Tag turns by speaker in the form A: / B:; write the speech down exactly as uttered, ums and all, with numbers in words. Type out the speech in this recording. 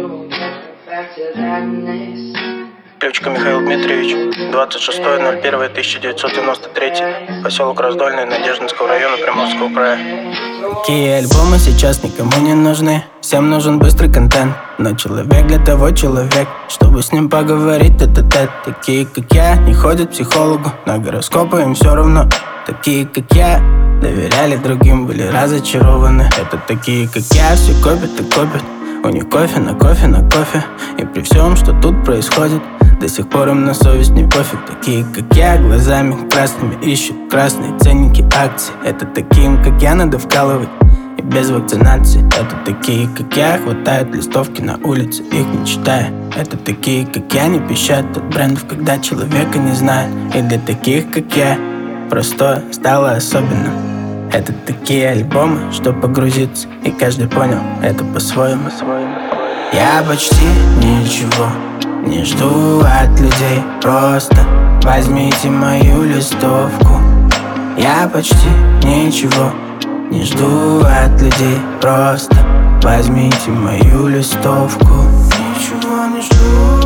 A: Ключка Михаил Дмитриевич, двадцать шестое ноль первое тысяча девятьсот девяносто третий, поселок Раздольный, Надеждинского района, Приморского края.
B: Такие альбомы сейчас никому не нужны, всем нужен быстрый контент. Но человек для того человек, чтобы с ним поговорить тет-а-тет. Такие как я не ходят к психологу, на гороскопы им все равно. Такие как я доверяли другим, были разочарованы. Это такие как я, все копят и копят, у них кофе на кофе на кофе. И при всем, что тут происходит, до сих пор им на совесть не пофиг. Такие как я, глазами красными ищут красные ценники акций. Это таким как я надо вкалывать и без вакцинации. Это такие как я, хватают листовки на улице, их не читая. Это такие как я, не пищат от брендов, когда человека не знает. И для таких как я простое стало особенным. Это такие альбомы, что погрузиться, и каждый понял это по-своему. Я почти ничего не жду от людей, просто возьмите мою листовку. Я почти ничего не жду от людей, просто возьмите мою листовку. Ничего не жду.